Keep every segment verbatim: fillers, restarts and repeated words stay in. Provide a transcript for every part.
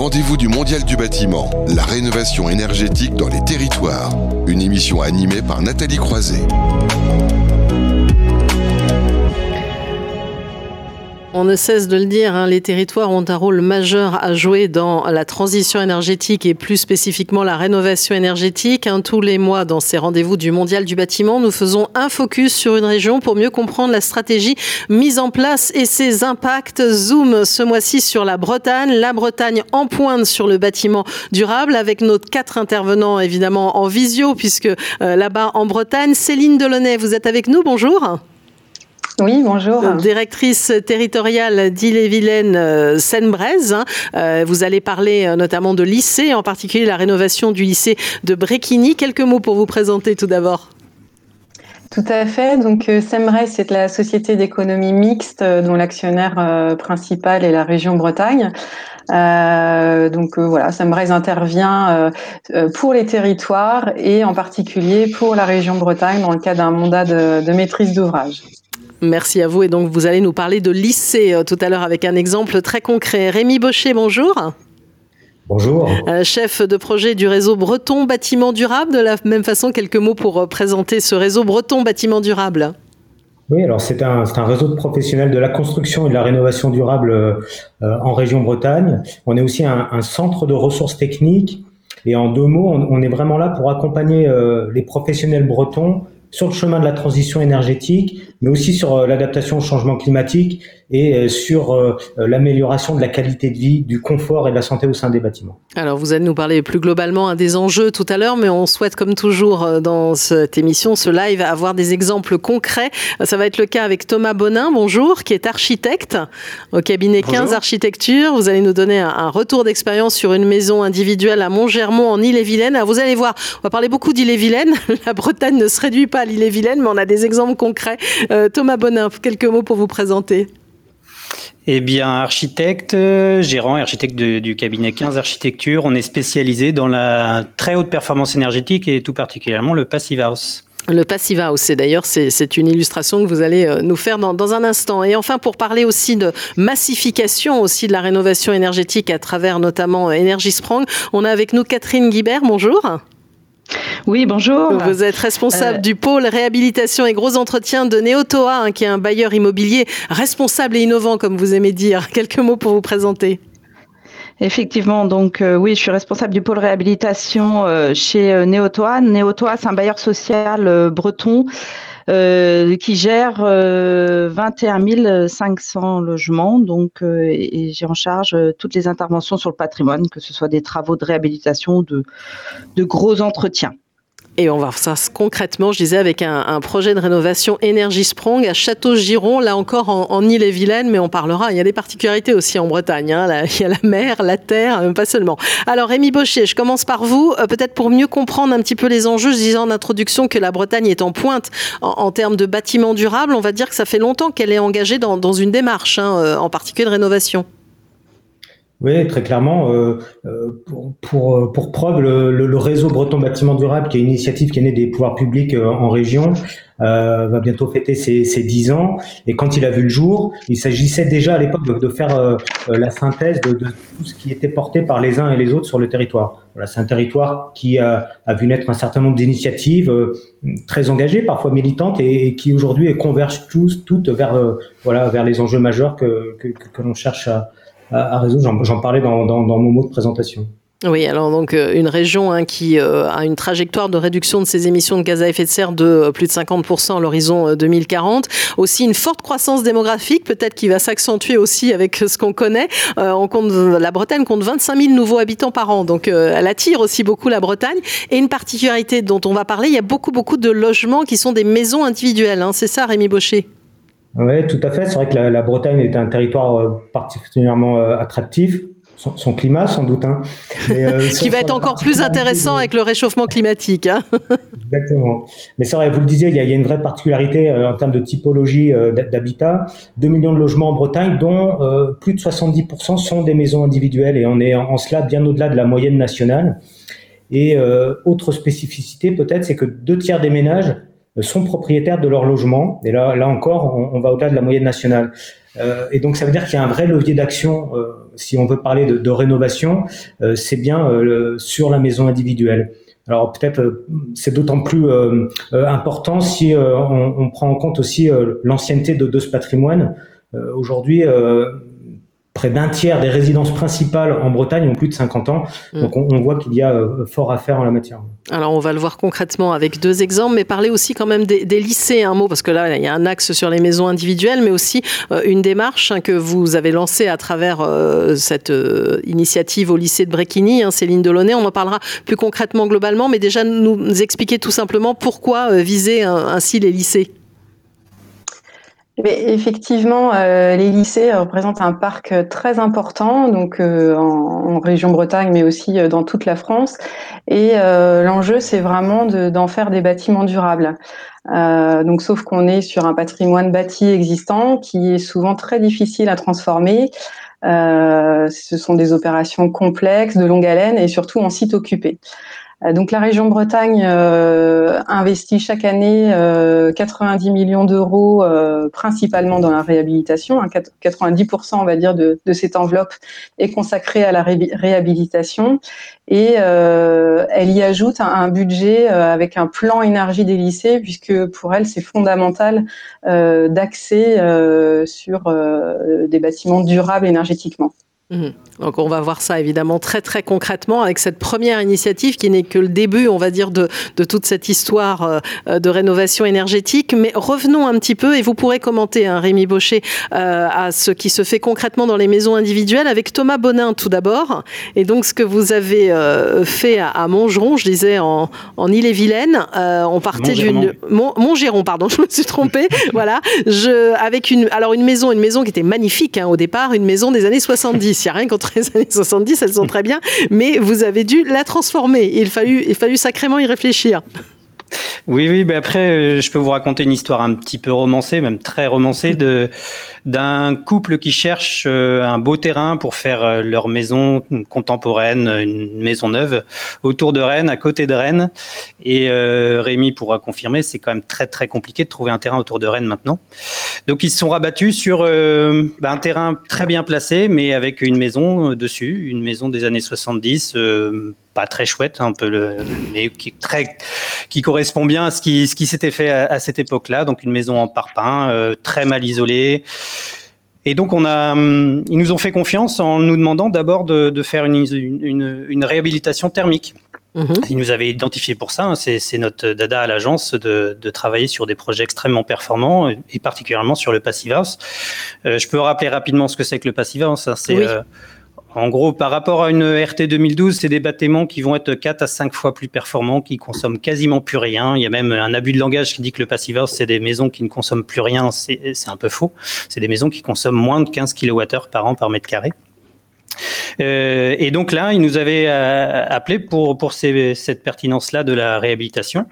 rendez-vous du Mondial du bâtiment, la rénovation énergétique dans les territoires. Une émission animée par Nathalie Croiset. On ne cesse de le dire, hein, les territoires ont un rôle majeur à jouer dans la transition énergétique et plus spécifiquement la rénovation énergétique. Hein, tous les mois, dans ces rendez-vous du Mondial du bâtiment, nous faisons un focus sur une région pour mieux comprendre la stratégie mise en place et ses impacts. Zoom ce mois-ci sur la Bretagne. La Bretagne en pointe sur le bâtiment durable avec nos quatre intervenants évidemment en visio puisque euh, là-bas en Bretagne. Céline Delaunay, vous êtes avec nous, bonjour. Oui, bonjour. Directrice territoriale d'Ille-et-Vilaine euh, Seine-Bréze. Euh, vous allez parler euh, notamment de lycée, en particulier la rénovation du lycée de Bréquigny. Quelques mots pour vous présenter tout d'abord. Tout à fait. Donc, euh, Seine-Bréze, c'est la société d'économie mixte euh, dont l'actionnaire euh, principal est la région Bretagne. Euh, donc euh, voilà, Seine-Bréze intervient euh, pour les territoires et en particulier pour la région Bretagne dans le cadre d'un mandat de, de maîtrise d'ouvrage. Merci à vous. Et donc, vous allez nous parler de lycée euh, tout à l'heure avec un exemple très concret. Rémi Baucher, bonjour. Bonjour. Euh, chef de projet du réseau Breton Bâtiment Durable. De la même façon, quelques mots pour euh, présenter ce réseau Breton Bâtiment Durable. Oui, alors c'est un, c'est un réseau de professionnels de la construction et de la rénovation durable euh, en région Bretagne. On est aussi un, un centre de ressources techniques. Et en deux mots, on, on est vraiment là pour accompagner euh, les professionnels bretons sur le chemin de la transition énergétique, mais aussi sur euh, l'adaptation au changement climatique et euh, sur euh, l'amélioration de la qualité de vie, du confort et de la santé au sein des bâtiments. Alors, vous allez nous parler plus globalement hein, des enjeux tout à l'heure, mais on souhaite, comme toujours euh, dans cette émission, ce live, avoir des exemples concrets. Ça va être le cas avec Thomas Bonin, bonjour, qui est architecte au cabinet bonjour. quinze Architecture. Vous allez nous donner un, un retour d'expérience sur une maison individuelle à Montgermont, en Ille-et-Vilaine. Alors, vous allez voir, on va parler beaucoup d'Ille-et-Vilaine. La Bretagne ne se réduit pas à l'Ille-et-Vilaine, mais on a des exemples concrets. Euh, Thomas Bonin, quelques mots pour vous présenter. Eh bien, architecte, gérant et architecte de, du cabinet quinze Architecture, on est spécialisé dans la très haute performance énergétique et tout particulièrement le Passive House. Le Passive House, et d'ailleurs c'est, c'est une illustration que vous allez nous faire dans, dans un instant. Et enfin, pour parler aussi de massification aussi de la rénovation énergétique à travers notamment Energisprong, on a avec nous Catherine Guibert, bonjour. Oui, bonjour. Vous êtes responsable euh... du pôle réhabilitation et gros entretien de Néotoa, hein, qui est un bailleur immobilier responsable et innovant, comme vous aimez dire. Quelques mots pour vous présenter. Effectivement, donc euh, oui, je suis responsable du pôle réhabilitation euh, chez euh, Néotoa. Néotoa, c'est un bailleur social euh, breton euh, qui gère euh, vingt et un mille cinq cents logements. Donc, euh, et, et j'ai en charge euh, toutes les interventions sur le patrimoine, que ce soit des travaux de réhabilitation, de, de gros entretiens. Et on va voir ça concrètement, je disais, avec un, un projet de rénovation Energisprong à Château-Giron, là encore en, en Ille-et-Vilaine, mais on parlera, il y a des particularités aussi en Bretagne, hein, là, il y a la mer, la terre, euh, pas seulement. Alors Rémi Baucher, je commence par vous, euh, peut-être pour mieux comprendre un petit peu les enjeux. Je disais en introduction que la Bretagne est en pointe en, en termes de bâtiments durables. On va dire que ça fait longtemps qu'elle est engagée dans, dans une démarche, hein, euh, en particulier de rénovation. Oui, très clairement. Euh, pour, pour, pour preuve, le, le, le réseau Breton Bâtiment Durable, qui est une initiative qui est née des pouvoirs publics euh, en région, euh, va bientôt fêter ses, ses dix ans. Et quand il a vu le jour, il s'agissait déjà à l'époque de, de faire euh, la synthèse de, de tout ce qui était porté par les uns et les autres sur le territoire. Voilà, c'est un territoire qui a, a vu naître un certain nombre d'initiatives euh, très engagées, parfois militantes, et, et qui aujourd'hui convergent tous, toutes vers, euh, voilà, vers les enjeux majeurs que, que, que, que l'on cherche à à résoudre. J'en, j'en parlais dans, dans, dans mon mot de présentation. Oui, alors donc euh, une région hein, qui euh, a une trajectoire de réduction de ses émissions de gaz à effet de serre de euh, plus de cinquante pour cent à l'horizon euh, deux mille quarante. Aussi une forte croissance démographique, peut-être qui va s'accentuer aussi avec ce qu'on connaît. Euh, on compte, la Bretagne compte vingt-cinq mille nouveaux habitants par an, donc euh, elle attire aussi beaucoup la Bretagne. Et une particularité dont on va parler, il y a beaucoup, beaucoup de logements qui sont des maisons individuelles. Hein. C'est ça, Rémi Baucher? Oui, tout à fait. C'est vrai que la, la Bretagne est un territoire euh, particulièrement euh, attractif. Son, son climat, sans doute. Hein. Mais, euh, qui va être encore plus intéressant de... avec le réchauffement climatique. Hein. Exactement. Mais c'est vrai, vous le disiez, il y a, il y a une vraie particularité euh, en termes de typologie euh, d'habitat. deux millions de logements en Bretagne, dont euh, plus de soixante-dix pour cent sont des maisons individuelles. Et on est en, en cela bien au-delà de la moyenne nationale. Et euh, autre spécificité, peut-être, c'est que deux tiers des ménages sont propriétaires de leur logement. Et là, là encore, on, on va au-delà de la moyenne nationale. Euh, et donc, ça veut dire qu'il y a un vrai levier d'action. Euh, si on veut parler de, de rénovation, euh, c'est bien euh, sur la maison individuelle. Alors peut-être euh, c'est d'autant plus euh, euh, important si euh, on, on prend en compte aussi euh, l'ancienneté de, de ce patrimoine. Euh, aujourd'hui, euh, près d'un tiers des résidences principales en Bretagne ont plus de cinquante ans. Mmh. Donc on, on voit qu'il y a euh, fort à faire en la matière. Alors on va le voir concrètement avec deux exemples, mais parler aussi quand même des, des lycées, un mot, parce que là il y a un axe sur les maisons individuelles, mais aussi euh, une démarche hein, que vous avez lancée à travers euh, cette euh, initiative au lycée de Bréquigny, hein, Céline Delaunay. On en parlera plus concrètement globalement, mais déjà nous, nous expliquer tout simplement pourquoi euh, viser un, ainsi les lycées. Mais effectivement, euh, les lycées représentent un parc très important, donc euh, en, en région Bretagne, mais aussi dans toute la France. Et euh, l'enjeu, c'est vraiment de, d'en faire des bâtiments durables. Euh, donc, sauf qu'on est sur un patrimoine bâti existant qui est souvent très difficile à transformer. Euh, ce sont des opérations complexes, de longue haleine et surtout en site occupé. Donc la région Bretagne euh, investit chaque année euh, quatre-vingt-dix millions d'euros, euh, principalement dans la réhabilitation. Hein, quatre-vingt-dix pour cent, on va dire, de, de cette enveloppe est consacrée à la ré- réhabilitation. Et euh, elle y ajoute un, un budget euh, avec un plan énergie des lycées, puisque pour elle, c'est fondamental euh, d'accès euh, sur euh, des bâtiments durables énergétiquement. Mmh. Donc on va voir ça évidemment très très concrètement avec cette première initiative qui n'est que le début, on va dire, de, de toute cette histoire euh, de rénovation énergétique. Mais revenons un petit peu et vous pourrez commenter, hein, Rémi Baucher, euh, à ce qui se fait concrètement dans les maisons individuelles avec Thomas Bonin tout d'abord. Et donc ce que vous avez euh, fait à, à Montgeron, je disais en, en Ille-et-Vilaine, euh, on partait d'une Mont, Montgeron, pardon, je me suis trompée. Voilà, je avec une alors une maison, une maison qui était magnifique hein, au départ, une maison des années soixante-dix. Il n'y a rien contre les années soixante-dix, elles sont très bien, mais vous avez dû la transformer. Il fallut, il fallut sacrément y réfléchir. Oui, oui, ben après, euh, je peux vous raconter une histoire un petit peu romancée, même très romancée, de d'un couple qui cherche euh, un beau terrain pour faire euh, leur maison contemporaine, une maison neuve, autour de Rennes, à côté de Rennes. Et euh, Rémi pourra confirmer, c'est quand même très très compliqué de trouver un terrain autour de Rennes maintenant. Donc ils se sont rabattus sur euh, ben, un terrain très bien placé, mais avec une maison euh, dessus, une maison des années soixante-dix, euh, pas très chouette, un peu le, mais qui très, qui correspond bien à ce qui, ce qui s'était fait à, à cette époque-là. Donc une maison en parpaing, euh, très mal isolée. Et donc on a, ils nous ont fait confiance en nous demandant d'abord de, de faire une, une, une réhabilitation thermique. Mmh. Ils nous avaient identifié pour ça. Hein, c'est, c'est notre dada à l'agence de, de travailler sur des projets extrêmement performants et particulièrement sur le Passive House. Euh, je peux rappeler rapidement ce que c'est que le Passive House. Hein, c'est oui. euh, En gros, par rapport à une R T deux mille douze, c'est des bâtiments qui vont être quatre à cinq fois plus performants, qui consomment quasiment plus rien. Il y a même un abus de langage qui dit que le Passive House, c'est des maisons qui ne consomment plus rien. C'est, c'est un peu faux. C'est des maisons qui consomment moins de quinze kilowattheures par an par mètre carré. Euh, et donc là, ils nous avaient euh, appelé pour, pour ces, cette pertinence-là de la réhabilitation.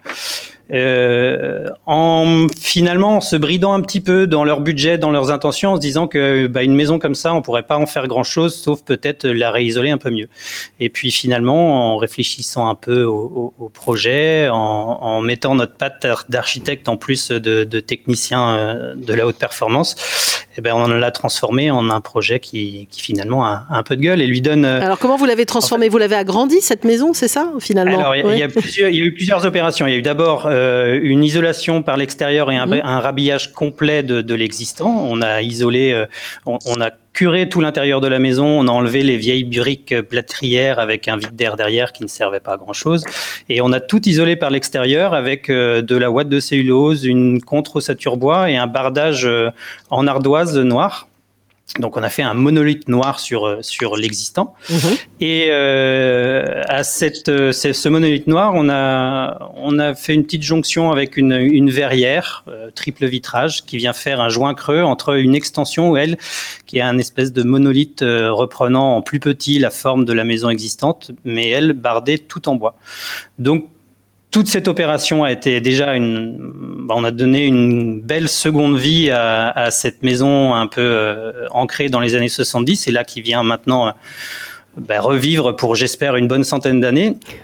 Euh, en finalement en se bridant un petit peu dans leur budget, dans leurs intentions, en se disant que bah, une maison comme ça, on pourrait pas en faire grand-chose, sauf peut-être la réisoler un peu mieux. Et puis finalement, en réfléchissant un peu au, au, au projet, en, en mettant notre patte d'architecte en plus de, de technicien de la haute performance, eh ben on l'a transformé en un projet qui, qui finalement a un peu de gueule et lui donne. Alors comment vous l'avez transformé ? En fait, vous l'avez agrandi cette maison, c'est ça finalement ? Alors il y, ouais. y, a plusieurs, il y a eu plusieurs opérations. Il y a eu d'abord euh, une isolation par l'extérieur et un, mmh. un rhabillage complet de, de l'existant. On a isolé, euh, on, on a curé tout l'intérieur de la maison, on a enlevé les vieilles briques plâtrières avec un vide d'air derrière qui ne servait pas à grand chose, et on a tout isolé par l'extérieur avec euh, de la ouate de cellulose, une contre-ossature bois et un bardage euh, en ardoise noire. Donc on a fait un monolithe noir sur sur l'existant. Mmh. Et euh, à cette ce monolithe noir, on a on a fait une petite jonction avec une une verrière euh, triple vitrage qui vient faire un joint creux entre une extension, elle, qui est un espèce de monolithe euh, reprenant en plus petit la forme de la maison existante, mais elle bardée tout en bois. Donc toute cette opération a été déjà une, bah on a donné une belle seconde vie à, à cette maison un peu euh, ancrée dans les années soixante-dix et là qui vient maintenant euh, bah, revivre pour, j'espère, une bonne centaine d'années.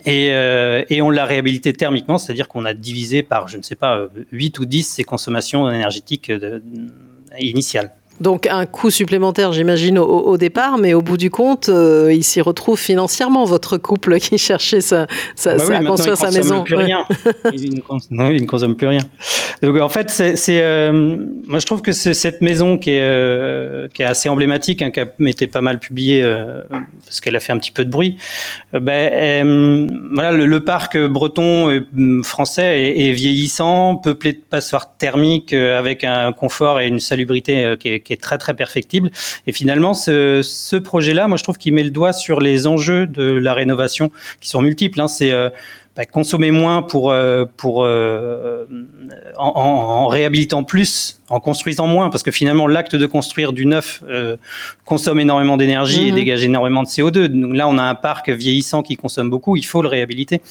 Et, euh, et on l'a réhabilité thermiquement, c'est-à-dire qu'on a divisé par, je ne sais pas, huit ou dix ses consommations énergétiques de, de, initiales. Donc un coût supplémentaire, j'imagine, au, au départ, mais au bout du compte, euh, il s'y retrouve financièrement, votre couple qui cherchait sa, sa, bah oui, à construire sa maison. Plus rien. il, ne consomme, non, il ne consomme plus rien. Donc en fait, c'est, c'est euh, moi je trouve que c'est cette maison qui est, euh, qui est assez emblématique, hein, qui a été pas mal publiée euh, parce qu'elle a fait un petit peu de bruit. Euh, ben, euh, voilà, le, le parc breton euh, français est, est vieillissant, peuplé de passoires thermiques euh, avec un confort et une salubrité euh, qui est, qui est très très perfectible. Et finalement, ce, ce projet-là, moi je trouve qu'il met le doigt sur les enjeux de la rénovation qui sont multiples. Hein. C'est euh, bah, consommer moins pour euh, pour euh, en, en, en réhabilitant plus, en construisant moins, parce que finalement l'acte de construire du neuf euh, consomme énormément d'énergie mmh. et dégage énormément de C O deux. Donc là, on a un parc vieillissant qui consomme beaucoup. Il faut le réhabiliter.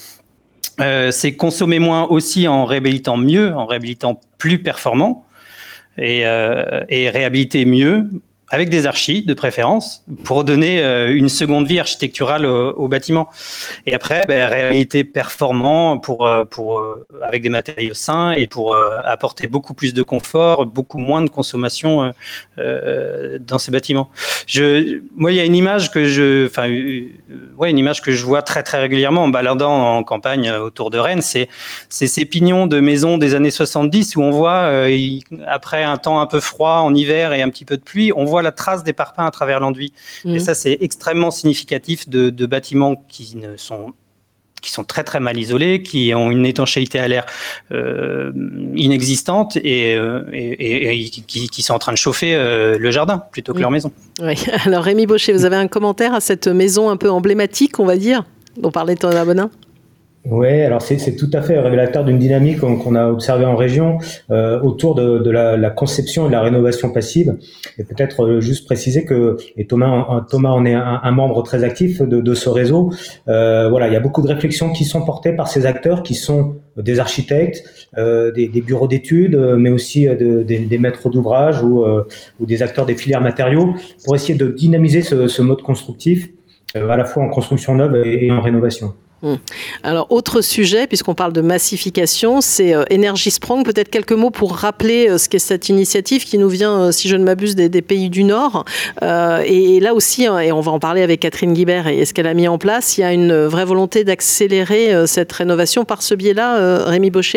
Euh, c'est consommer moins aussi en réhabilitant mieux, en réhabilitant plus performant. Et, euh, et réhabiliter mieux avec des archis de préférence pour donner euh, une seconde vie architecturale au, au bâtiment. Et après, ben, réhabiliter performant pour pour euh, avec des matériaux sains et pour euh, apporter beaucoup plus de confort, beaucoup moins de consommation euh, euh, dans ces bâtiments. Je, moi, il y a une image que je, enfin, euh, ouais, une image que je vois très très régulièrement en baladant en campagne autour de Rennes, c'est c'est ces pignons de maisons des années soixante-dix où on voit euh, il, après un temps un peu froid en hiver et un petit peu de pluie, on voit la trace des parpaings à travers l'enduit. Mmh. Et ça, c'est extrêmement significatif de, de bâtiments qui ne sont qui sont très très mal isolés, qui ont une étanchéité à l'air euh, inexistante et, euh, et, et, et qui, qui sont en train de chauffer euh, le jardin plutôt que mmh. leur maison. Oui. Alors Rémi Baucher, vous avez un commentaire à cette maison un peu emblématique, on va dire, dont parlait Thomas Bonin ? Oui, alors c'est, c'est tout à fait révélateur d'une dynamique qu'on, qu'on a observée en région euh, autour de, de la, la conception et de la rénovation passive. Et peut-être euh, juste préciser que, et Thomas, Thomas en est un, un membre très actif de, de ce réseau, euh, voilà, il y a beaucoup de réflexions qui sont portées par ces acteurs qui sont des architectes, euh, des, des bureaux d'études, mais aussi de, des, des maîtres d'ouvrage ou, euh, ou des acteurs des filières matériaux pour essayer de dynamiser ce, ce mode constructif euh, à la fois en construction neuve et, et en rénovation. Alors, autre sujet, puisqu'on parle de massification, c'est euh, Energy Sprong. Peut-être quelques mots pour rappeler euh, ce qu'est cette initiative qui nous vient, euh, si je ne m'abuse, des, des pays du Nord. Euh, et, et là aussi, hein, et on va en parler avec Catherine Guibert et, et ce qu'elle a mis en place, il y a une vraie volonté d'accélérer euh, cette rénovation par ce biais-là, euh, Rémi Baucher ?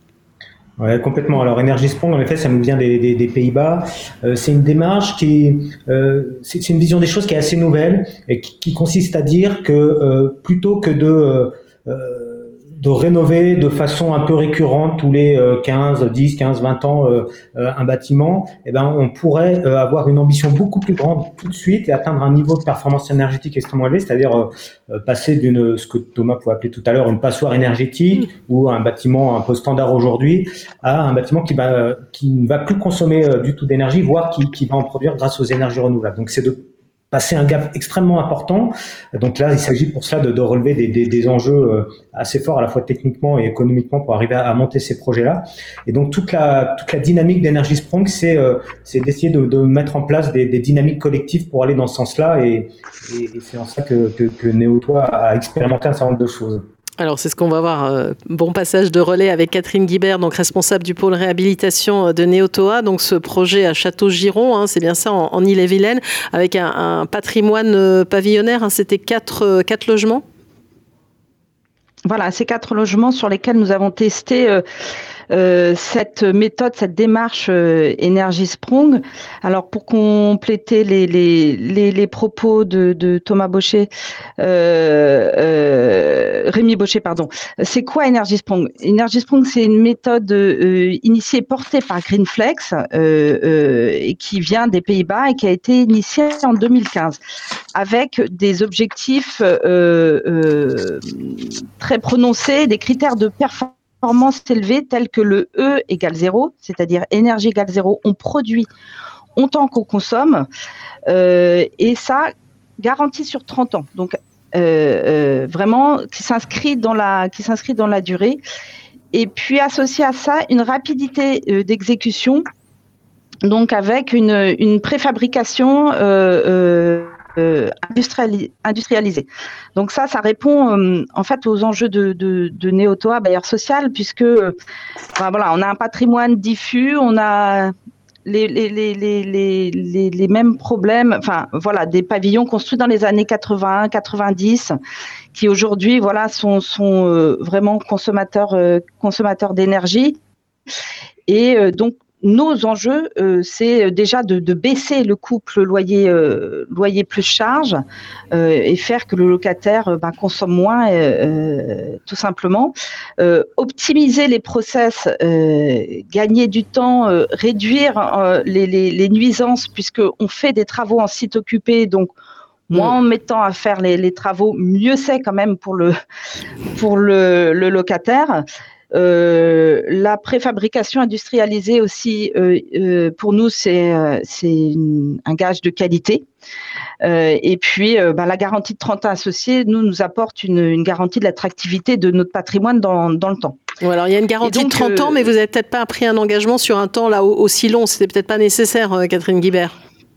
Ouais, complètement. Alors, Energy Sprong, en effet, ça nous vient des, des, des Pays-Bas. Euh, c'est une démarche qui, euh, c'est, c'est une vision des choses qui est assez nouvelle et qui, qui consiste à dire que euh, plutôt que de euh, de rénover de façon un peu récurrente tous les quinze, dix, quinze, vingt ans euh, un bâtiment, eh ben on pourrait euh, avoir une ambition beaucoup plus grande tout de suite et atteindre un niveau de performance énergétique extrêmement élevé, c'est-à-dire euh, passer d'une, ce que Thomas pouvait appeler tout à l'heure, une passoire énergétique ou un bâtiment un peu standard aujourd'hui, à un bâtiment qui va qui ne va plus consommer euh, du tout d'énergie, voire qui, qui va en produire grâce aux énergies renouvelables. Donc c'est de passer un gap extrêmement important. Donc là, il s'agit pour cela de, de relever des, des, des enjeux assez forts à la fois techniquement et économiquement pour arriver à, à monter ces projets-là. Et donc toute la toute la dynamique d'Energy Sprong, c'est euh, c'est d'essayer de, de mettre en place des, des dynamiques collectives pour aller dans ce sens-là. Et, et, et c'est en ça que, que, que Néotois a expérimenté un certain nombre de choses. Alors, c'est ce qu'on va voir. Euh, bon passage de relais avec Catherine Guibert, donc responsable du pôle réhabilitation de Néotoa. Donc, ce projet à Château-Giron, hein, c'est bien ça, en, en Ille-et-Vilaine, avec un, un patrimoine euh, pavillonnaire. Hein, c'était quatre, euh, quatre logements. Voilà, ces quatre logements sur lesquels nous avons testé euh, euh, cette méthode, cette démarche euh, Energy Sprong. Alors, pour compléter les, les, les, les propos de, de Thomas Baucher, euh, euh, Rémi Baucher, pardon, c'est quoi Energy Sprong ? Energy Sprong, c'est une méthode euh, initiée, portée par Greenflex, euh, euh, et qui vient des Pays-Bas et qui a été initiée en deux mille quinze, avec des objectifs euh, euh, très prononcés, des critères de performance performance élevée tels que le E égale zéro, c'est-à-dire énergie égale zéro, on produit autant qu'on consomme, euh, et ça garantit sur trente ans. Donc euh, euh, vraiment qui s'inscrit dans la qui s'inscrit dans la durée. Et puis associé à ça une rapidité euh, d'exécution, donc avec une une préfabrication euh, euh, euh, industriali- industrialisés. Donc ça, ça répond euh, en fait aux enjeux de, de, de Néotoa bailleur social, puisque euh, ben voilà, on a un patrimoine diffus, on a les, les, les, les, les, les mêmes problèmes, enfin voilà, des pavillons construits dans les années quatre-vingts, quatre-vingt-dix, qui aujourd'hui voilà sont, sont euh, vraiment consommateurs, euh, consommateurs d'énergie. Et euh, donc nos enjeux, euh, c'est déjà de, de baisser le couple loyer, euh, loyer plus charge euh, et faire que le locataire euh, ben, consomme moins, euh, tout simplement. Euh, optimiser les process, euh, gagner du temps, euh, réduire euh, les, les, les nuisances, puisqu'on fait des travaux en site occupé, donc moins en mettant à faire les, les travaux, mieux c'est quand même pour le, pour le, le locataire. Euh, la préfabrication industrialisée aussi, euh, euh, pour nous, c'est, euh, c'est une, un gage de qualité. Euh, et puis, euh, ben, la garantie de trente ans associée, nous, nous apporte une, une garantie de l'attractivité de notre patrimoine dans, dans le temps. Bon, alors, il y a une garantie donc, de trente euh, ans, mais vous n'avez peut-être pas pris un engagement sur un temps là aussi long. C'était peut-être pas nécessaire, euh, Catherine Guibert.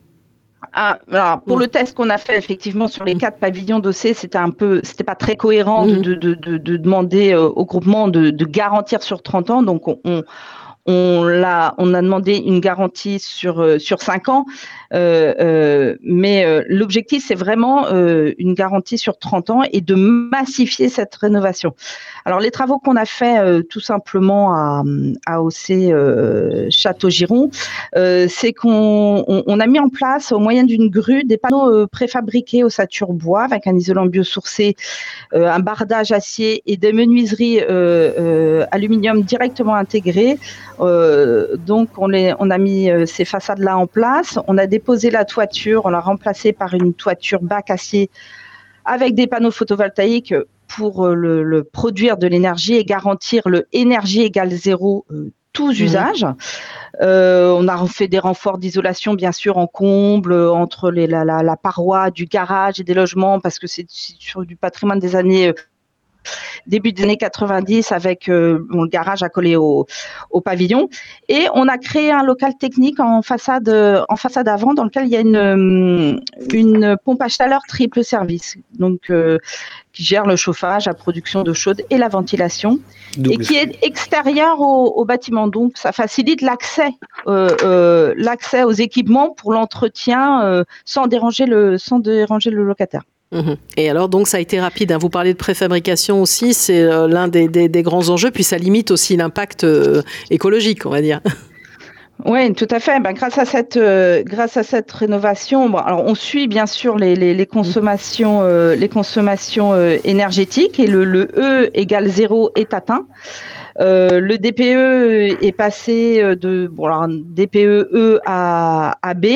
Ah, alors pour mmh. le test qu'on a fait effectivement sur les quatre pavillons dossés, c'était un peu, c'était pas très cohérent mmh. de, de, de, de demander euh, au groupement de, de garantir sur trente ans. Donc on, on, on l'a, on a demandé une garantie sur euh, sur cinq ans, euh, euh, mais euh, l'objectif c'est vraiment euh, une garantie sur trente ans et de massifier cette rénovation. Alors les travaux qu'on a fait euh, tout simplement à, à A O C euh, Château-Giron, euh, c'est qu'on on, on a mis en place au moyen d'une grue des panneaux euh, préfabriqués ossature bois avec un isolant biosourcé, euh, un bardage acier et des menuiseries euh, euh, aluminium directement intégrées. Euh, donc on, les, on a mis euh, ces façades-là en place. On a déposé la toiture, on l'a remplacée par une toiture bac acier avec des panneaux photovoltaïques pour le, le produire de l'énergie et garantir le énergie égale zéro euh, tous mmh. usages. Euh, on a fait des renforts d'isolation bien sûr en comble entre les, la, la, la paroi du garage et des logements parce que c'est sur du patrimoine des années euh, début des années quatre-vingt-dix avec euh, bon, le garage accolé au, au pavillon. Et on a créé un local technique en façade, en façade avant dans lequel il y a une, une pompe à chaleur triple service. Donc, euh, qui gère le chauffage, la production d'eau chaude et la ventilation, Double. et qui est extérieur au, au bâtiment. Donc, ça facilite l'accès, euh, euh, l'accès aux équipements pour l'entretien euh, sans déranger le, sans déranger le locataire. Mmh. Et alors, donc, ça a été rapide. Hein. Vous parlez de préfabrication aussi, c'est euh, l'un des, des, des grands enjeux, puis ça limite aussi l'impact euh, écologique, on va dire. Oui, tout à fait. Ben, grâce à cette, euh, grâce à cette rénovation, bon, alors on suit bien sûr les, les, les consommations, euh, les consommations euh, énergétiques et le, le E égale zéro est atteint. Euh, le D P E est passé de bon alors D P E E à, à B.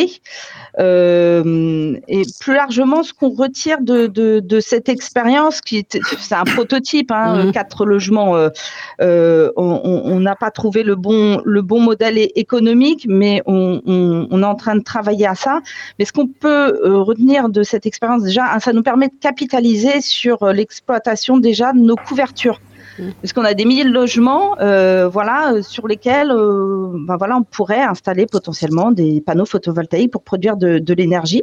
Euh, et plus largement, ce qu'on retire de, de, de cette expérience, qui est, c'est un prototype, hein, mmh. quatre logements, euh, euh, on n'a pas trouvé le bon, le bon modèle économique, mais on, on, on est en train de travailler à ça. Mais ce qu'on peut euh, retenir de cette expérience, déjà, ça nous permet de capitaliser sur l'exploitation déjà de nos couvertures. Parce qu'on a des milliers de logements, euh, voilà, sur lesquels, euh, ben voilà, on pourrait installer potentiellement des panneaux photovoltaïques pour produire de, de l'énergie.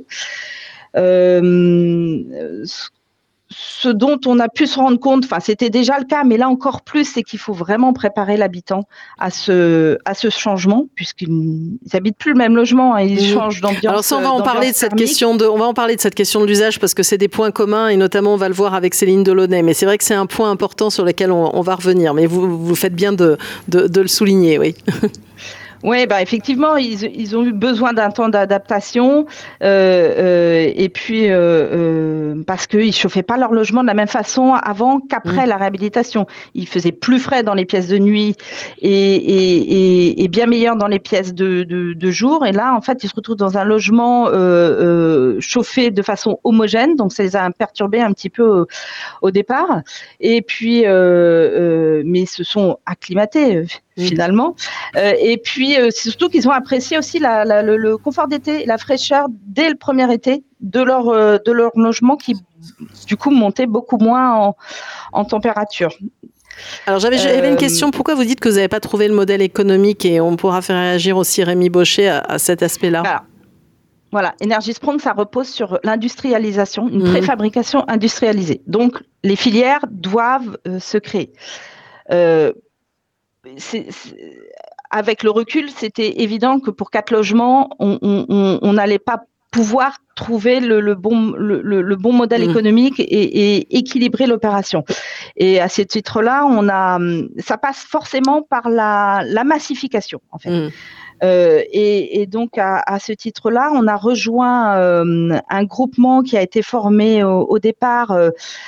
Euh, ce dont on a pu se rendre compte, enfin c'était déjà le cas, mais là encore plus, c'est qu'il faut vraiment préparer l'habitant à ce à ce changement, puisqu'ils habitent plus le même logement, hein, ils mmh. changent d'ambiance. Alors ça, on va en parler de cette question de, on va en parler de cette question de l'usage parce que c'est des points communs et notamment on va le voir avec Céline Delaunay. Mais c'est vrai que c'est un point important sur lequel on, on va revenir. Mais vous vous faites bien de de, de le souligner, oui. Oui, bah effectivement, ils, ils ont eu besoin d'un temps d'adaptation euh, euh, et puis euh, euh, parce qu'ils chauffaient pas leur logement de la même façon avant qu'après mmh. la réhabilitation. Ils faisaient plus frais dans les pièces de nuit et, et, et, et bien meilleur dans les pièces de, de, de jour. Et là, en fait, ils se retrouvent dans un logement euh, euh, chauffé de façon homogène, donc ça les a perturbés un petit peu au, au départ. Et puis, euh, euh, mais ils se sont acclimatés. Finalement, euh, et puis euh, c'est surtout qu'ils ont apprécié aussi la, la, le, le confort d'été, la fraîcheur dès le premier été de leur euh, de leur logement qui du coup montait beaucoup moins en, en température. Alors j'avais, j'avais une question. Pourquoi vous dites que vous n'avez pas trouvé le modèle économique et on pourra faire réagir aussi Rémi Baucher à, à cet aspect-là? Alors, Voilà, Energisprong, ça repose sur l'industrialisation, une mmh. préfabrication industrialisée. Donc, les filières doivent euh, se créer. Euh, c'est, c'est, avec le recul, c'était évident que pour quatre logements, on n'allait pas pouvoir trouver le, le, bon, le, le bon modèle mmh. économique et, et équilibrer l'opération. Et à ce titre-là, on a, ça passe forcément par la, la massification, en fait. Mmh. Euh, et, et donc, à, à ce titre-là, on a rejoint euh, un groupement qui a été formé au, au départ euh,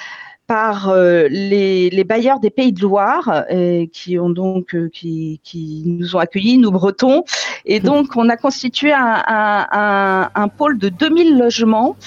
par euh, les, les bailleurs des Pays de Loire, euh, qui ont donc euh, qui, qui nous ont accueillis, nous Bretons. Et donc, on a constitué un, un, un, un pôle de deux mille logements,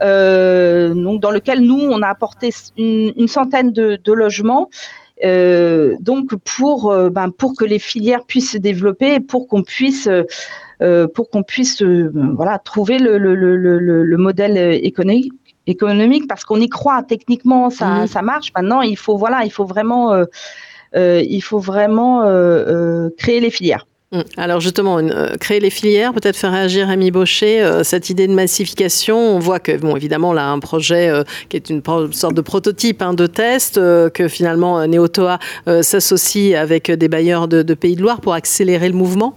euh, donc dans lequel nous, on a apporté une, une centaine de, de logements. Euh, donc pour euh, ben pour que les filières puissent se développer et pour qu'on puisse euh, pour qu'on puisse euh, voilà trouver le le le le, le modèle économique économique parce qu'on y croit techniquement ça mmh. ça marche. Maintenant il faut voilà il faut vraiment euh, euh, il faut vraiment euh, euh, créer les filières. Alors justement, euh, créer les filières, peut-être faire réagir Rémi Baucher, euh, cette idée de massification. On voit que, bon, évidemment, là, un projet euh, qui est une sorte de prototype hein, de test, euh, que finalement Neotoa euh, s'associe avec des bailleurs de, de Pays de Loire pour accélérer le mouvement.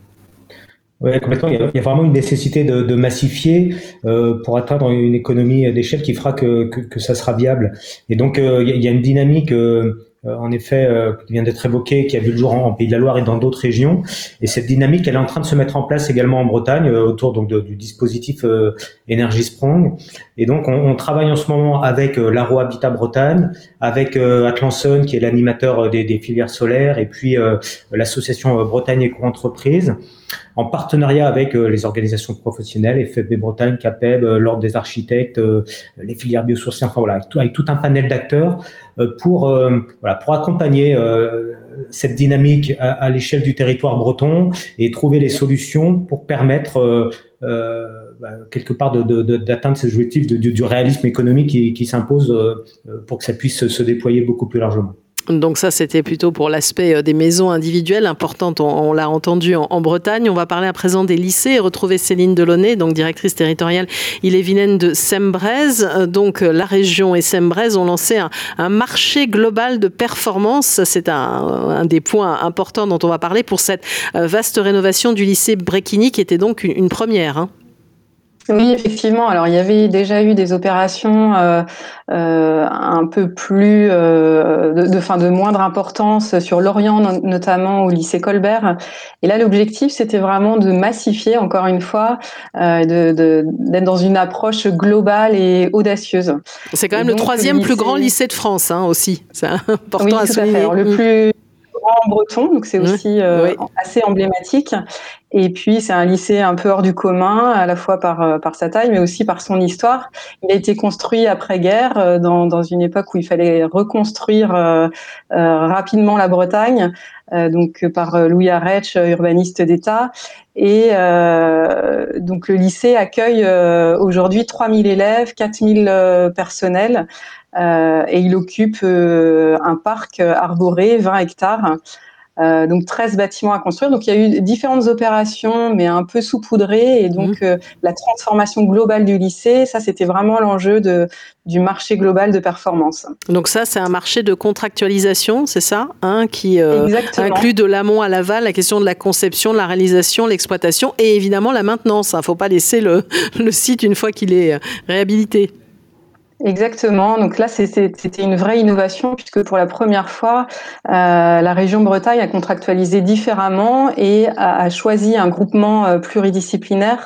Oui, complètement. Il y, a, il y a vraiment une nécessité de, de massifier euh, pour atteindre une économie d'échelle qui fera que, que, que ça sera viable. Et donc, euh, il, y a, il y a une dynamique... Euh, Euh, en effet, euh, qui vient d'être évoquée, qui a vu le jour en, en Pays de la Loire et dans d'autres régions. Et cette dynamique, elle est en train de se mettre en place également en Bretagne, euh, autour donc de, du dispositif euh, Energisprong. Et donc, on, on travaille en ce moment avec euh, l'Aro Habitat Bretagne, avec euh, Atlanson, qui est l'animateur des, des filières solaires, et puis euh, l'association euh, Bretagne Éco-Entreprise, en partenariat avec euh, les organisations professionnelles, F F B Bretagne, CAPEB, euh, l'Ordre des architectes, euh, les filières biosourcées, enfin voilà, avec tout, avec tout un panel d'acteurs euh, pour euh, voilà, pour accompagner euh, cette dynamique à, à l'échelle du territoire breton et trouver les solutions pour permettre euh, euh, bah, quelque part de, de, de, d'atteindre ces objectifs de, du, du réalisme économique qui, qui s'impose euh, pour que ça puisse se déployer beaucoup plus largement. Donc ça, c'était plutôt pour l'aspect des maisons individuelles importantes, on, on l'a entendu en, en Bretagne. On va parler à présent des lycées et retrouver Céline Delaunay, donc directrice territoriale ille-et-vilaine de Sembrez. Donc la région et Sembrez ont lancé un, un marché global de performance. C'est un, un des points importants dont on va parler pour cette vaste rénovation du lycée Bréquigny, qui était donc une, une première, hein. Oui, effectivement. Alors, il y avait déjà eu des opérations euh, euh, un peu plus, euh, de, de, fin, de moindre importance sur l'Orient, no- notamment au lycée Colbert. Et là, l'objectif, c'était vraiment de massifier, encore une fois, euh, de, de, d'être dans une approche globale et audacieuse. C'est quand même donc, le troisième le lycée... plus grand lycée de France, hein, aussi. C'est important oui, à tout souligner. À fait. Alors, le plus grand breton, donc c'est aussi euh, oui. assez emblématique. Et puis, c'est un lycée un peu hors du commun, à la fois par, par sa taille, mais aussi par son histoire. Il a été construit après-guerre, dans, dans une époque où il fallait reconstruire euh, euh, rapidement la Bretagne, euh, donc par Louis Arech, urbaniste d'État. Et euh, donc, le lycée accueille euh, aujourd'hui trois mille élèves, quatre mille euh, personnels, euh, et il occupe euh, un parc arboré, vingt hectares. Euh, donc treize bâtiments à construire. Donc il y a eu différentes opérations, mais un peu saupoudrées. Et donc mmh. euh, la transformation globale du lycée, ça c'était vraiment l'enjeu de, du marché global de performance. Donc ça, c'est un marché de contractualisation, c'est ça, hein, qui euh, inclut de l'amont à l'aval la question de la conception, de la réalisation, l'exploitation et évidemment la maintenance. Il ne faut pas laisser le, le site une fois qu'il est réhabilité. Exactement. Donc là, c'est, c'est, c'était une vraie innovation puisque pour la première fois, euh, la région Bretagne a contractualisé différemment et a, a choisi un groupement euh, pluridisciplinaire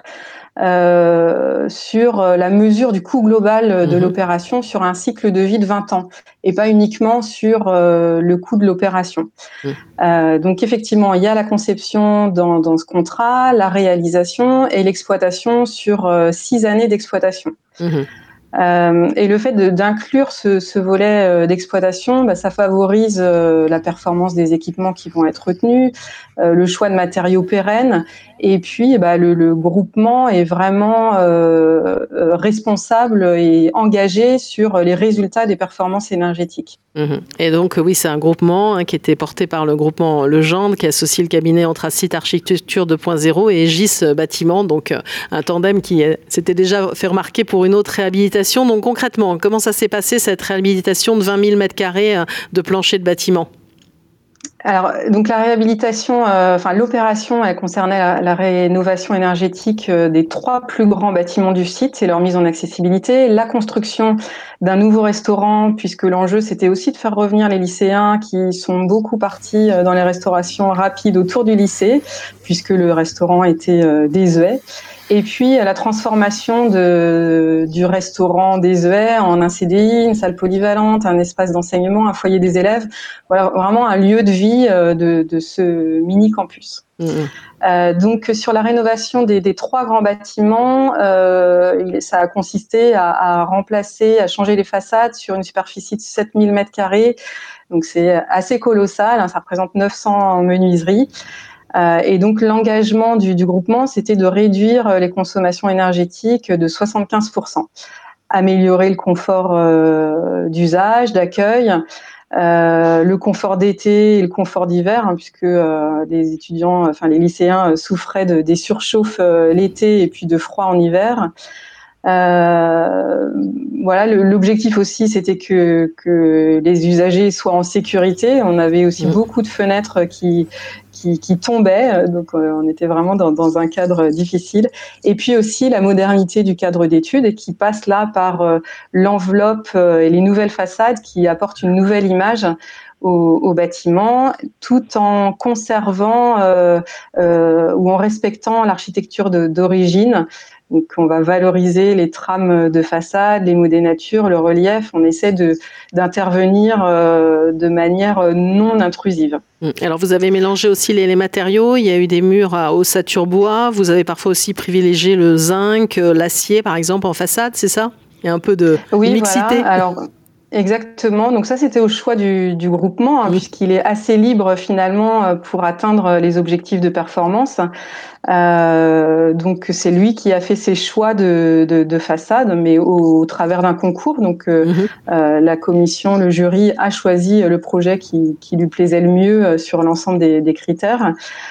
euh, sur la mesure du coût global de mmh. l'opération sur un cycle de vie de vingt ans et pas uniquement sur euh, le coût de l'opération. Mmh. Euh, donc effectivement, il y a la conception dans, dans ce contrat, la réalisation et l'exploitation sur euh, six années d'exploitation. Mmh. Euh, et le fait de, d'inclure ce, ce volet euh, d'exploitation, bah, ça favorise euh, la performance des équipements qui vont être retenus, euh, le choix de matériaux pérennes, et puis bah, le, le groupement est vraiment euh, responsable et engagé sur les résultats des performances énergétiques. Mmh. Et donc, oui, c'est un groupement hein, qui était porté par le groupement Legendre, qui associe le cabinet Anthracite Architecture deux point zéro et Egis Bâtiment, donc un tandem qui s'était déjà fait remarquer pour une autre réhabilitation. Donc, concrètement, comment ça s'est passé, cette réhabilitation de vingt mille mètres carrés de plancher de bâtiment ? Alors, donc la réhabilitation, euh, enfin l'opération, elle concernait la, la rénovation énergétique euh, des trois plus grands bâtiments du site et leur mise en accessibilité, la construction d'un nouveau restaurant, puisque l'enjeu c'était aussi de faire revenir les lycéens qui sont beaucoup partis dans les restaurations rapides autour du lycée, puisque le restaurant était euh, désuet. Et puis la transformation de, du restaurant désuet en un C D I, une salle polyvalente, un espace d'enseignement, un foyer des élèves. Voilà, vraiment un lieu de vie de, de ce mini campus. Mmh. Euh, donc sur la rénovation des, des trois grands bâtiments, euh, ça a consisté à, à remplacer, à changer les façades sur une superficie de sept mille mètres carrés. Donc c'est assez colossal, hein, ça représente neuf cents menuiseries. Euh, et donc l'engagement du, du groupement, c'était de réduire les consommations énergétiques de soixante-quinze pour cent, améliorer le confort euh, d'usage, d'accueil, euh, le confort d'été et le confort d'hiver, hein, puisque euh, les étudiants, enfin les lycéens euh, souffraient de, des surchauffes euh, l'été et puis de froid en hiver. Euh, voilà, le, l'objectif aussi, c'était que, que les usagers soient en sécurité. On avait aussi mmh. beaucoup de fenêtres qui, qui, qui tombaient, donc euh, on était vraiment dans, dans un cadre difficile. Et puis aussi la modernité du cadre d'études qui passe là par euh, l'enveloppe euh, et les nouvelles façades qui apportent une nouvelle image au, au bâtiment, tout en conservant euh, euh, ou en respectant l'architecture de, d'origine. Donc, on va valoriser les trames de façade, les mots des natures, le relief. On essaie de, d'intervenir euh, de manière non intrusive. Alors, vous avez mélangé aussi les, les matériaux. Il y a eu des murs à ossature bois. Vous avez parfois aussi privilégié le zinc, l'acier, par exemple, en façade, c'est ça ? Il y a un peu de oui, mixité. Voilà. Alors, exactement. Donc ça, c'était au choix du, du groupement, hein, mmh. puisqu'il est assez libre finalement pour atteindre les objectifs de performance. Euh, donc c'est lui qui a fait ses choix de, de, de façade, mais au, au travers d'un concours. Donc euh, mmh. euh, la commission, le jury a choisi le projet qui, qui lui plaisait le mieux sur l'ensemble des, des critères.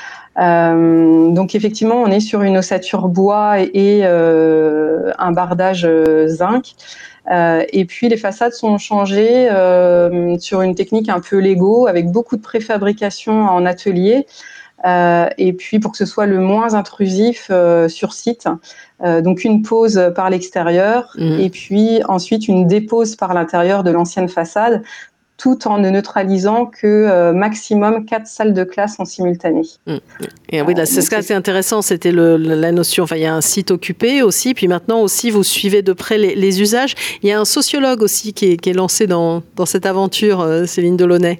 Euh, donc effectivement, on est sur une ossature bois et, et euh, un bardage zinc. Euh, et puis les façades sont changées euh, sur une technique un peu Lego avec beaucoup de préfabrication en atelier. Euh, et puis pour que ce soit le moins intrusif euh, sur site, euh, donc une pose par l'extérieur mmh. et puis ensuite une dépose par l'intérieur de l'ancienne façade, tout en ne neutralisant que euh, maximum quatre salles de classe en simultané. Mmh. Et oui, là, c'est ce qui est intéressant, c'était le, la notion, enfin il y a un site occupé aussi, puis maintenant aussi vous suivez de près les, les usages. Il y a un sociologue aussi qui est, qui est lancé dans, dans cette aventure, euh, Céline Delaunay.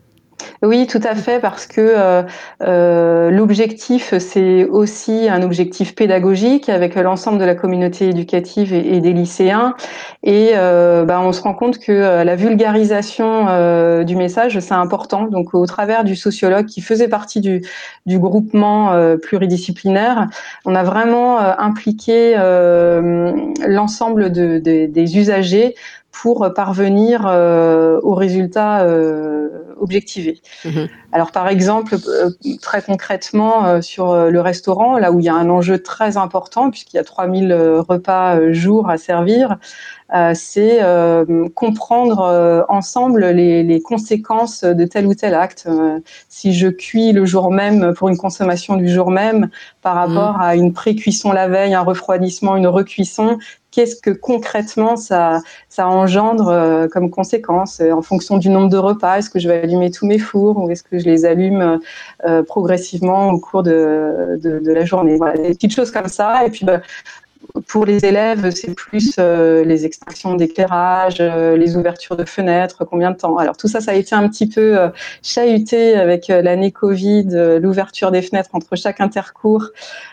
Oui, tout à fait, parce que euh, euh, l'objectif, c'est aussi un objectif pédagogique avec l'ensemble de la communauté éducative et, et des lycéens. Et euh, bah, on se rend compte que la vulgarisation euh, du message, c'est important. Donc, au travers du sociologue qui faisait partie du, du groupement euh, pluridisciplinaire, on a vraiment euh, impliqué euh, l'ensemble de, de, des usagers pour parvenir euh, aux résultats euh, objectivés. Mmh. Alors par exemple, euh, très concrètement euh, sur le restaurant, là où il y a un enjeu très important puisqu'il y a trois mille repas euh, jour à servir, euh, c'est euh, comprendre euh, ensemble les, les conséquences de tel ou tel acte. Euh, si je cuis le jour même pour une consommation du jour même par rapport mmh. à une pré-cuisson la veille, un refroidissement, une recuisson, qu'est-ce que concrètement ça, ça engendre euh, comme conséquence euh, en fonction du nombre de repas? Est-ce que je vais allumer tous mes fours ou est-ce que je les allume euh, progressivement au cours de, de, de la journée? Voilà, des petites choses comme ça. Et puis, bah, pour les élèves, c'est plus euh, les extractions d'éclairage, euh, les ouvertures de fenêtres, combien de temps. Alors tout ça, ça a été un petit peu euh, chahuté avec euh, l'année Covid, euh, l'ouverture des fenêtres entre chaque intercours.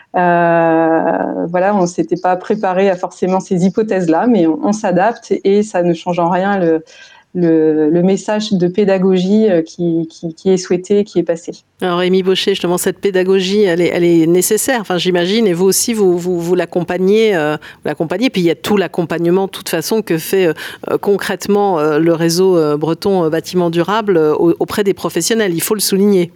Euh, voilà, on s'était pas préparé à forcément ces hypothèses-là, mais on, on s'adapte et ça ne change en rien le, le, le message de pédagogie qui, qui, qui est souhaité, qui est passé. Alors Rémi Baucher, justement, cette pédagogie, elle est, elle est nécessaire, enfin, j'imagine, et vous aussi, vous, vous, vous l'accompagnez, euh, vous l'accompagnez, puis il y a tout l'accompagnement, de toute façon, que fait euh, concrètement euh, le réseau euh, breton euh, bâtiment durable euh, auprès des professionnels, il faut le souligner.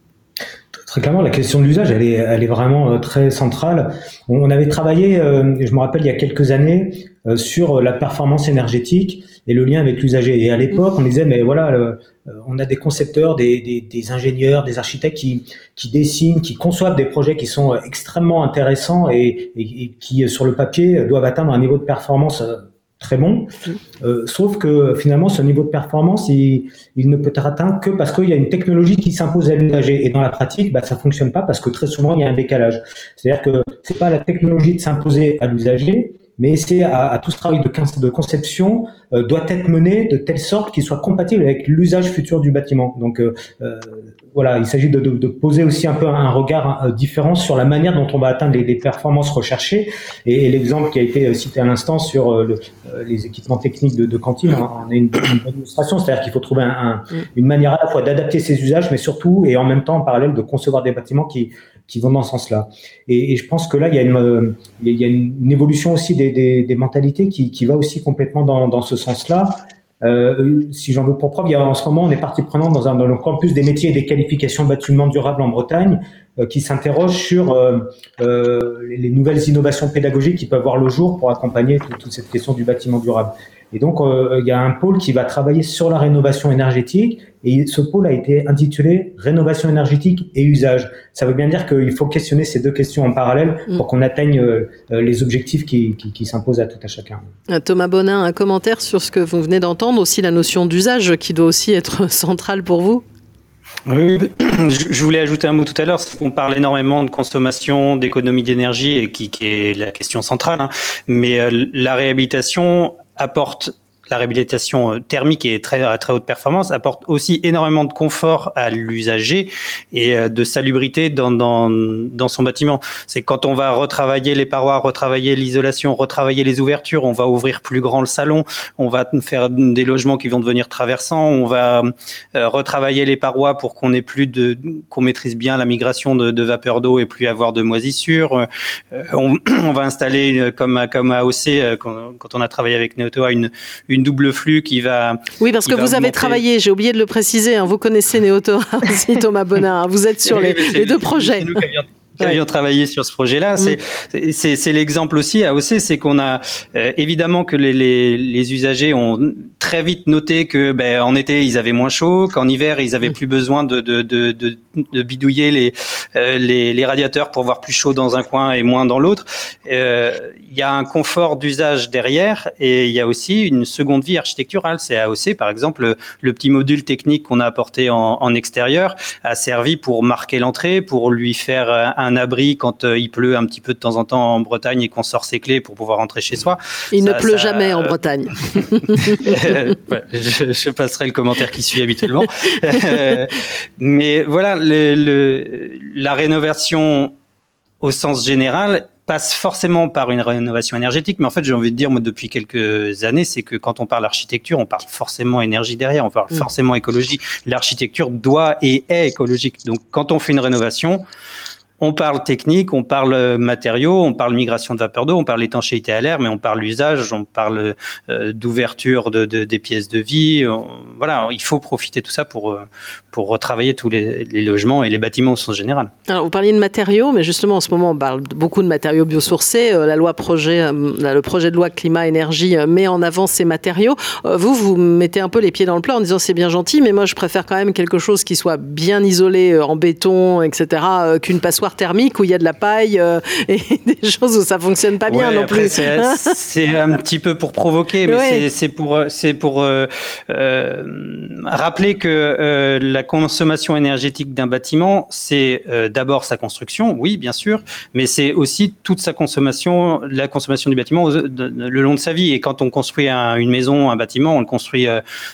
Très clairement, la question de l'usage, elle est, elle est vraiment euh, très centrale. On avait travaillé, euh, je me rappelle, il y a quelques années, euh, sur la performance énergétique et le lien avec l'usager. Et à l'époque, on disait, mais voilà, le, on a des concepteurs, des, des, des ingénieurs, des architectes qui, qui dessinent, qui conçoivent des projets qui sont extrêmement intéressants et, et, et qui, sur le papier, doivent atteindre un niveau de performance très bon, euh, sauf que finalement ce niveau de performance il, il ne peut être atteint que parce qu'il y a une technologie qui s'impose à l'usager, et dans la pratique bah, ça fonctionne pas parce que très souvent il y a un décalage. C'est-à-dire que c'est pas la technologie de s'imposer à l'usager, mais c'est à, à tout ce travail de, de conception euh, doit être mené de telle sorte qu'il soit compatible avec l'usage futur du bâtiment. Donc euh, euh, voilà, il s'agit de, de, de poser aussi un peu un regard euh, différent sur la manière dont on va atteindre les, les performances recherchées. Et, et l'exemple qui a été cité à l'instant sur euh, le, euh, les équipements techniques de, de cantine en est une, une bonne illustration. C'est-à-dire qu'il faut trouver un, un, une manière à la fois d'adapter ses usages, mais surtout et en même temps en parallèle de concevoir des bâtiments qui qui vont dans ce sens-là. Et, et je pense que là, il y a une, il y a une évolution aussi des, des, des mentalités qui, qui va aussi complètement dans, dans ce sens-là. Euh, si j'en veux pour preuve, il y a en ce moment, on est partie prenante dans, un, dans le campus des métiers et des qualifications bâtiments durables en Bretagne, euh, qui s'interroge sur euh, euh, les nouvelles innovations pédagogiques qui peuvent voir le jour pour accompagner toute, toute cette question du bâtiment durable. Et donc, euh, il y a un pôle qui va travailler sur la rénovation énergétique, et ce pôle a été intitulé rénovation énergétique et usage. Ça veut bien dire qu'il faut questionner ces deux questions en parallèle pour qu'on atteigne euh, les objectifs qui, qui, qui s'imposent à tout à chacun. Thomas Bonin, un commentaire sur ce que vous venez d'entendre, aussi la notion d'usage qui doit aussi être centrale pour vous? Oui, je voulais ajouter un mot tout à l'heure. On parle énormément de consommation, d'économie d'énergie, et qui, qui est la question centrale, hein. Mais euh, la réhabilitation apporte, la réhabilitation thermique et très, à très haute performance apporte aussi énormément de confort à l'usager et de salubrité dans, dans, dans son bâtiment. C'est quand on va retravailler les parois, retravailler l'isolation, retravailler les ouvertures, on va ouvrir plus grand le salon, on va faire des logements qui vont devenir traversants, on va euh, retravailler les parois pour qu'on ait plus de, qu'on maîtrise bien la migration de, de vapeur d'eau et plus avoir de moisissures. Euh, on, on va installer, comme, comme A O C, quand, quand on a travaillé avec Neotoa, une, une une double flux qui va... Oui, parce que vous avez travaillé, j'ai oublié de le préciser, hein, vous connaissez Neotoa aussi, Thomas Bonin, hein, vous êtes sur oui, les, les deux projets. C'est nous qui avions, qui avions travaillé sur ce projet-là. Mmh. C'est, c'est, c'est l'exemple aussi à A O C, c'est qu'on a euh, évidemment que les, les, les usagers ont très vite noté que ben, en été, ils avaient moins chaud, qu'en hiver, ils avaient mmh. plus besoin de, de, de, de, de bidouiller les, euh, les, les radiateurs pour avoir plus chaud dans un coin et moins dans l'autre. Euh, il y a un confort d'usage derrière, et il y a aussi une seconde vie architecturale. C'est A O C, par exemple, le, le petit module technique qu'on a apporté en, en extérieur a servi pour marquer l'entrée, pour lui faire un abri quand euh, il pleut un petit peu de temps en temps en Bretagne et qu'on sort ses clés pour pouvoir rentrer chez soi. Il ça, ne pleut ça, jamais en Bretagne. euh, ouais, je, je passerai le commentaire qui suit habituellement. euh, mais voilà, le, le, la rénovation au sens général passe forcément par une rénovation énergétique, mais en fait, j'ai envie de dire, moi, depuis quelques années, c'est que quand on parle architecture, on parle forcément énergie derrière, on parle mmh. forcément écologie. L'architecture doit et est écologique. Donc, quand on fait une rénovation, on parle technique, on parle matériaux, on parle migration de vapeur d'eau, on parle étanchéité à l'air, mais on parle usage, on parle euh, d'ouverture de, de, des pièces de vie. On, voilà, il faut profiter de tout ça pour, pour retravailler tous les, les logements et les bâtiments au sens général. Alors, vous parliez de matériaux, mais justement, en ce moment, on parle beaucoup de matériaux biosourcés. Euh, la loi projet, euh, le projet de loi climat-énergie euh, met en avant ces matériaux. Euh, vous, vous mettez un peu les pieds dans le plat en disant c'est bien gentil, mais moi, je préfère quand même quelque chose qui soit bien isolé euh, en béton, et cetera, euh, qu'une passoire thermique où il y a de la paille euh, et des choses où ça fonctionne pas bien ouais, non après, plus. C'est, c'est un petit peu pour provoquer, mais ouais. c'est, c'est pour, c'est pour euh, euh, rappeler que euh, la consommation énergétique d'un bâtiment, c'est euh, d'abord sa construction, oui, bien sûr, mais c'est aussi toute sa consommation, la consommation du bâtiment le long de sa vie. Et quand on construit un, une maison, un bâtiment, on le construit euh,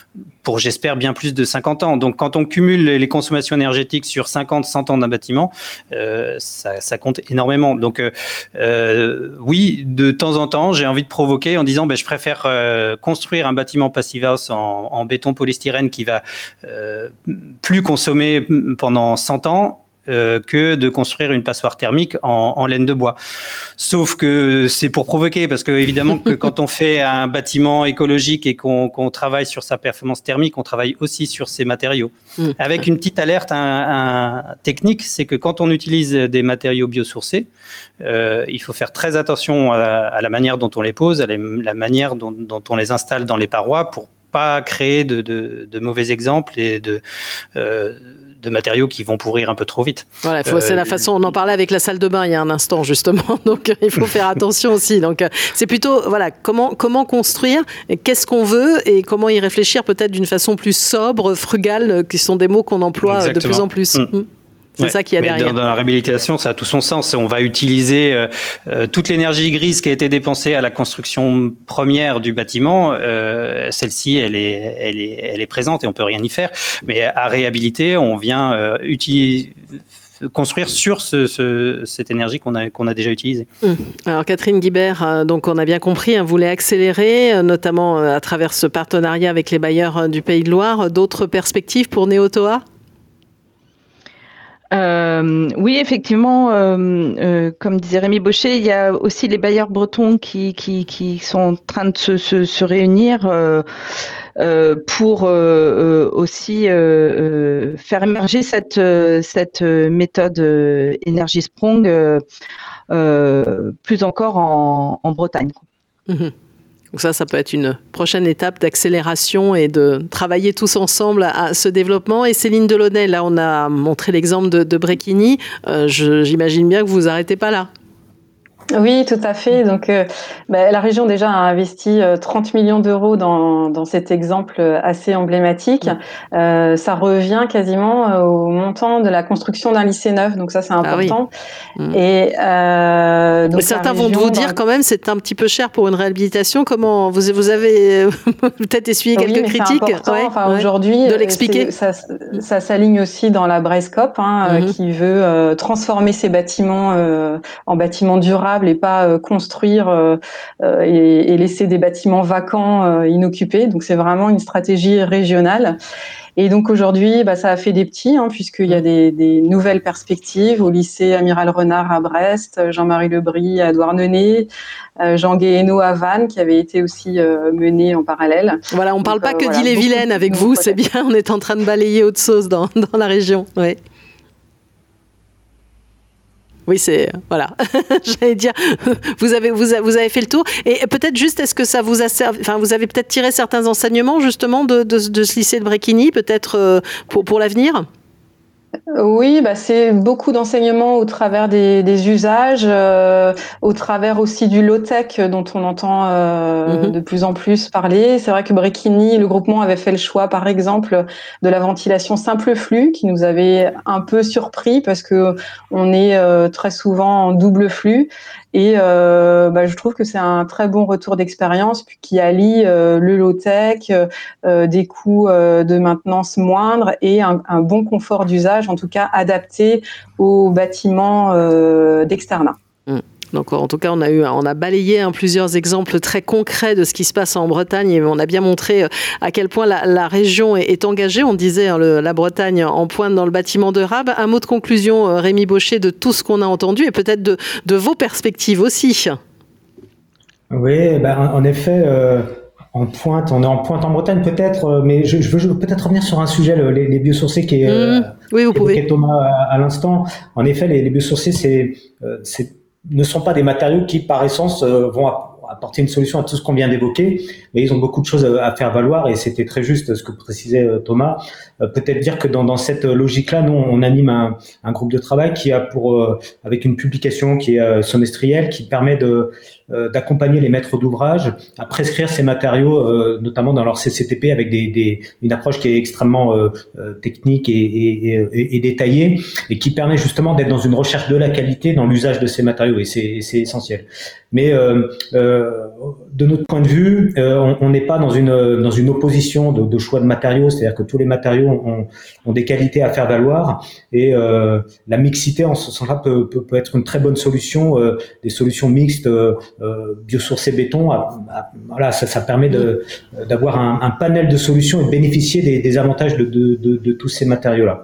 pour j'espère bien plus de cinquante ans. Donc quand on cumule les consommations énergétiques sur cinquante, cent ans d'un bâtiment, euh, ça, ça compte énormément. Donc euh, euh, oui, de temps en temps, j'ai envie de provoquer en disant ben, je préfère euh, construire un bâtiment Passive House en, en béton polystyrène qui va euh, plus consommer pendant cent ans Euh, que de construire une passoire thermique en, en laine de bois. Sauf que c'est pour provoquer, parce que évidemment que quand on fait un bâtiment écologique et qu'on, qu'on travaille sur sa performance thermique, on travaille aussi sur ses matériaux. Mmh. Avec une petite alerte un, un, technique, c'est que quand on utilise des matériaux biosourcés, euh, il faut faire très attention à, à la manière dont on les pose, à la, la manière dont, dont on les installe dans les parois pour pas créer de, de, de mauvais exemples et de euh, de matériaux qui vont pourrir un peu trop vite. Voilà, il faut, euh, c'est la façon, on en parlait avec la salle de bain il y a un instant justement, donc il faut faire attention aussi. Donc c'est plutôt, voilà, comment, comment construire, qu'est-ce qu'on veut et comment y réfléchir peut-être d'une façon plus sobre, frugale, qui sont des mots qu'on emploie Exactement. de plus en plus. Mmh. Mmh. C'est ouais, ça qu'il y a mais derrière. Dans, dans la réhabilitation, ça a tout son sens. On va utiliser euh, euh, toute l'énergie grise qui a été dépensée à la construction première du bâtiment. Euh, celle-ci, elle est, elle est, elle est présente et on peut rien y faire. Mais à réhabiliter, on vient euh, utiliser. construire sur ce, ce, cette énergie qu'on a, qu'on a déjà utilisée. Mmh. Alors Catherine Guibert, donc on a bien compris, hein, vous voulez accélérer, notamment à travers ce partenariat avec les bailleurs du Pays de Loire. D'autres perspectives pour Néotoa ? Euh, oui, effectivement, euh, euh, comme disait Rémi Baucher, il y a aussi les bailleurs bretons qui, qui, qui sont en train de se, se, se réunir euh, euh, pour euh, aussi euh, euh, faire émerger cette, cette méthode euh, Energy Sprong euh, euh, plus encore en, en Bretagne. Mmh. Donc ça, ça peut être une prochaine étape d'accélération et de travailler tous ensemble à ce développement. Et Céline Delaunay, là, on a montré l'exemple de, de Bréquigny. Euh, je, j'imagine bien que vous vous arrêtez pas là. Oui, tout à fait. Donc, euh, bah, la région déjà a investi euh, trente millions d'euros dans, dans cet exemple assez emblématique. Euh, ça revient quasiment euh, au montant de la construction d'un lycée neuf. Donc ça, c'est important. Ah oui. Et euh, donc mais certains région, vont vous dire dans... quand même, c'est un petit peu cher pour une réhabilitation. Comment vous, vous avez peut-être essuyé oui, quelques critiques. C'est ouais, enfin, ouais. Aujourd'hui, de l'expliquer. Ça, ça s'aligne aussi dans la Brescop, hein, mm-hmm. euh, qui veut euh, transformer ses bâtiments euh, en bâtiments durables et pas euh, construire euh, euh, et, et laisser des bâtiments vacants euh, inoccupés. Donc c'est vraiment une stratégie régionale. Et donc aujourd'hui, bah, ça a fait des petits, hein, puisqu'il y a des, des nouvelles perspectives au lycée Amiral Renard à Brest, Jean-Marie Lebris à Douarnenez, euh, Jean Guéhenno à Vannes, qui avait été aussi euh, mené en parallèle. Voilà, on ne parle pas euh, que voilà, d'Ille-et-Vilaine avec vous, c'est bien, on est en train de balayer autre chose dans, dans la région. Ouais. Oui, c'est voilà. J'allais dire, vous avez vous avez, vous avez fait le tour et peut-être juste est-ce que ça vous a servi, enfin vous avez peut-être tiré certains enseignements justement de de, de ce lycée de Bréquigny peut-être euh, pour pour l'avenir. Oui, bah c'est beaucoup d'enseignements au travers des, des usages, euh, au travers aussi du low-tech dont on entend euh, mm-hmm. de plus en plus parler. C'est vrai que Bréquigny, le groupement avait fait le choix, par exemple, de la ventilation simple flux, qui nous avait un peu surpris parce que on est euh, très souvent en double flux. Et euh, bah, je trouve que c'est un très bon retour d'expérience qui allie euh, le low-tech, euh, des coûts euh, de maintenance moindres et un, un bon confort d'usage, en tout cas adapté aux bâtiments euh, d'externat. Mmh. Donc, en tout cas, on a eu, on a balayé hein, plusieurs exemples très concrets de ce qui se passe en Bretagne et on a bien montré à quel point la, la région est, est engagée. On disait hein, le, la Bretagne en pointe dans le bâtiment durable. Un mot de conclusion, Rémi Baucher, de tout ce qu'on a entendu et peut-être de, de vos perspectives aussi. Oui, ben, en effet. Euh... En pointe, on est en pointe en Bretagne peut-être, mais je, je veux peut-être revenir sur un sujet, les, les biosourcés qui est mmh, oui, vous pouvez. Thomas à, à l'instant. En effet, les, les biosourcés, c'est, c'est, ne sont pas des matériaux qui, par essence, vont apporter une solution à tout ce qu'on vient d'évoquer, mais ils ont beaucoup de choses à faire valoir et c'était très juste ce que précisait Thomas. Peut-être dire que dans, dans cette logique-là, nous, on anime un, un groupe de travail qui a pour, avec une publication qui est semestrielle, qui permet de d'accompagner les maîtres d'ouvrage à prescrire ces matériaux, euh, notamment dans leur C C T P, avec des, des, une approche qui est extrêmement euh, technique et, et, et, et détaillée, et qui permet justement d'être dans une recherche de la qualité dans l'usage de ces matériaux, et c'est, c'est essentiel. Mais euh, euh, euh, de notre point de vue, euh, on n'est pas dans une dans une opposition de, de choix de matériaux, c'est-à-dire que tous les matériaux ont, ont des qualités à faire valoir, et euh, la mixité en ce sens-là peut, peut, peut être une très bonne solution. Euh, des solutions mixtes, euh, euh, biosourcées béton, à, à, voilà, ça, ça permet de d'avoir un, un panel de solutions et de bénéficier des, des avantages de, de, de, de tous ces matériaux-là.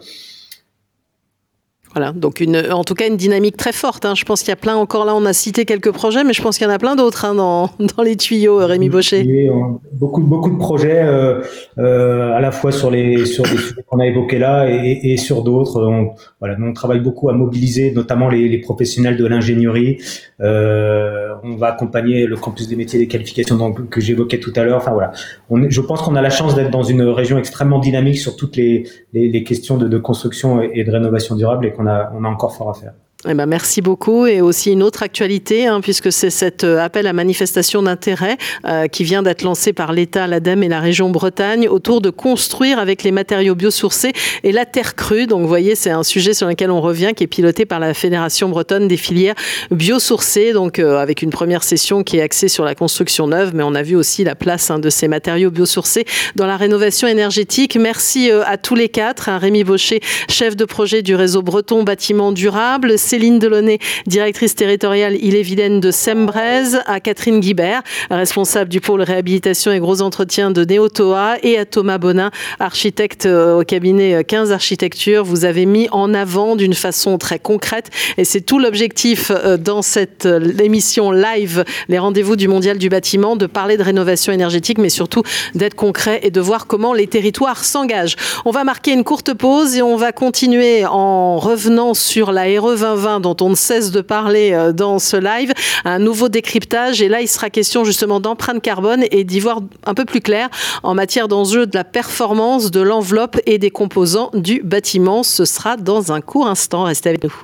Voilà, donc une, en tout cas une dynamique très forte. Hein. Je pense qu'il y a plein, encore là on a cité quelques projets, mais je pense qu'il y en a plein d'autres hein, dans, dans les tuyaux, Rémi Baucher. Oui, beaucoup, beaucoup de projets, euh, euh, à la fois sur les sur les sujets qu'on a évoqués là et, et sur d'autres. On, voilà, nous on travaille beaucoup à mobiliser notamment les, les professionnels de l'ingénierie. Euh, on va accompagner le campus des métiers et des qualifications donc, que j'évoquais tout à l'heure. Enfin voilà, on, je pense qu'on a la chance d'être dans une région extrêmement dynamique sur toutes les, les, les questions de, de construction et de rénovation durable, et qu'on a, on a encore fort à faire. Eh ben, merci beaucoup. Et aussi une autre actualité, hein, puisque c'est cet appel à manifestation d'intérêt euh, qui vient d'être lancé par l'État, l'ADEME et la région Bretagne autour de construire avec les matériaux biosourcés et la terre crue. Donc vous voyez, c'est un sujet sur lequel on revient, qui est piloté par la Fédération bretonne des filières biosourcées, donc euh, avec une première session qui est axée sur la construction neuve, mais on a vu aussi la place hein, de ces matériaux biosourcés dans la rénovation énergétique. Merci euh, à tous les quatre. Hein, Rémi Baucher, chef de projet du réseau breton bâtiment durable, Céline Delaunay, directrice territoriale Ille-et-Vilaine de Sembrez, à Catherine Guibert, responsable du pôle réhabilitation et gros entretien de Néotoa, et à Thomas Bonin, architecte au cabinet quinze Architecture. Vous avez mis en avant d'une façon très concrète, et c'est tout l'objectif dans cette émission live, les rendez-vous du Mondial du bâtiment, de parler de rénovation énergétique, mais surtout d'être concret et de voir comment les territoires s'engagent. On va marquer une courte pause et on va continuer en revenant sur la R E vingt vingt dont on ne cesse de parler dans ce live, un nouveau décryptage, et là il sera question justement d'empreinte carbone et d'y voir un peu plus clair en matière d'enjeux de la performance, de l'enveloppe et des composants du bâtiment. Ce sera dans un court instant, restez avec nous.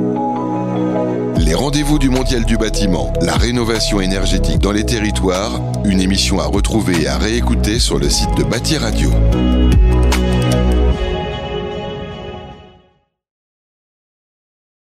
Les rendez-vous du Mondial du bâtiment, la rénovation énergétique dans les territoires, une émission à retrouver et à réécouter sur le site de Bâti Radio.